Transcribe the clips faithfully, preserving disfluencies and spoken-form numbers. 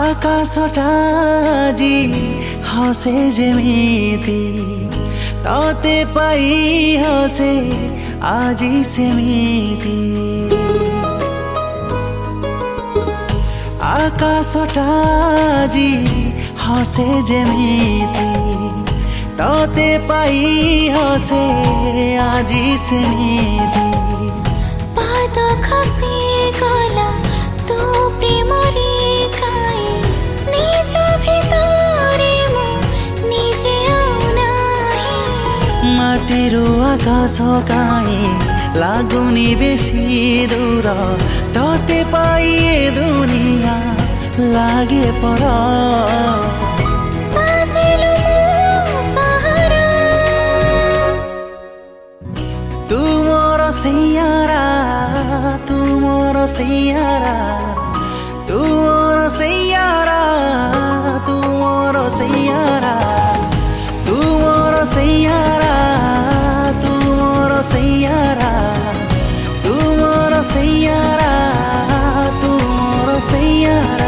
ଆକାଶଟା ଆଜି ହସେ ଯେମିତି ତତେ ପାଇ ହସେ ଆଜି ସେମିତି। ଆକାଶଟା ଆଜି ହସେ ଯେମିତି ତତେ ପାଇ ହସେ ଆଜି ସେମିତି। ପାଦ ଖସି ଗଲା ତୋ ପ୍ରେମରେ କାଇଁ ନିଜ ଭିତରେ ମୁଁ ନିଜେ ଆଉ ନାହିଁ। ମାଟିରୁ ଆକାଶ କାଇଁ ଲାଗୁନି ବେଶୀ ଦୂର ତତେ ପାଇ ଏ ଦୁନିଆ ଲାଗେ ପର। ସାଜିଲୁ ମୋ ସାହାରା ତୁ ମୋର ସैयारा ତୁ ମୋର सैयारा तू मोर सैयारा तू मोर सैयारा तू मोर सैयारा तू मोर सैयारा तू मोर सैयारा तू मोर सैयारा।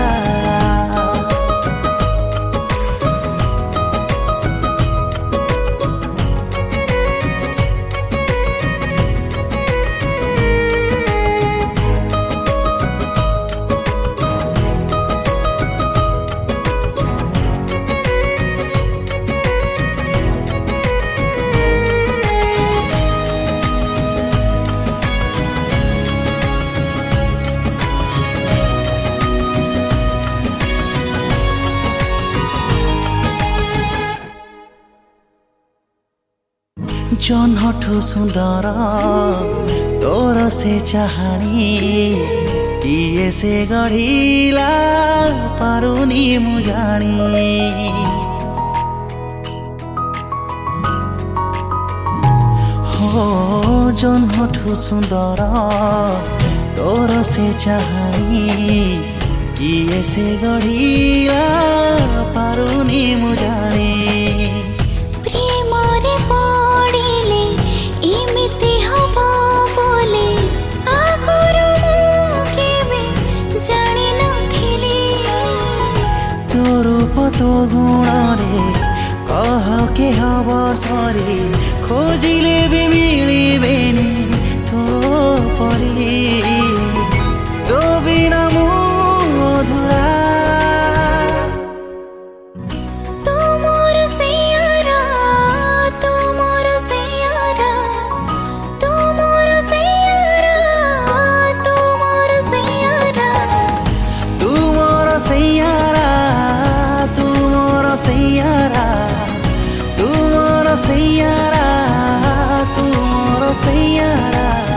जन्हठु सुंदर तोर से चाहनी किए से गढ़िला पारुनी मुजानी। हो जन्हठु सुंदर तोर से चाहनी किए से गढ़िला पारुनी मुजानी। तो गुणरे कह के हब सरे खोजिले भी मिलिबेनी तो परी तो बिना मु अधुरा। तू मोर सैयारा तू मोर सैयारा तू मोर सैयारा तू मोर सैयारा तू मोर सैयारा तू मोर सैयारा तू मोर सैयारा तू मोर सैयारा।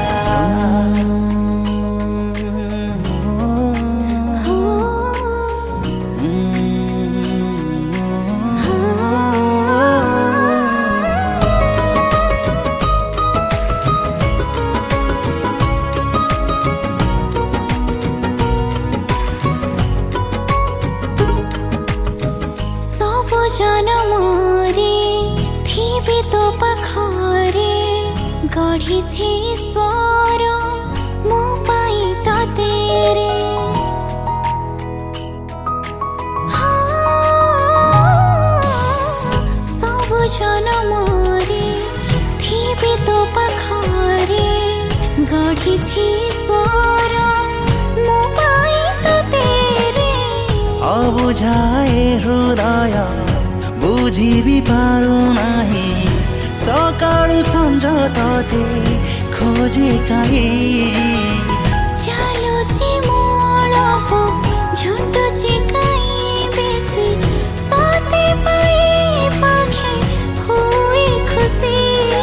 जनमरे थिबे तो पाखरे गढ़िछि स्वर मो पाई तते रे। सब जनमरे थिबे तो पाखरे गढ़िछि स्वर मो पाई तते रे। अबुझाए हृदय बुझी भी पारु नाही सकाळु संझ तते खोजे काई। चालुछि मोळप झुटुछि काई बेसी तते पाई पाखे होई खुशी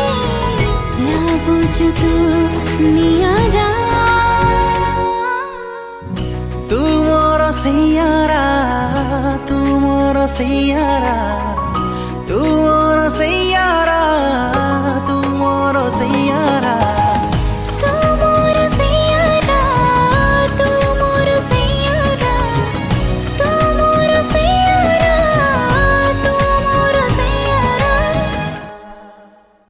लागुछु तू नियारा। तू मोर सैयारा तू मोर सैयारा तू मोर सैयारा तू मोर सैयारा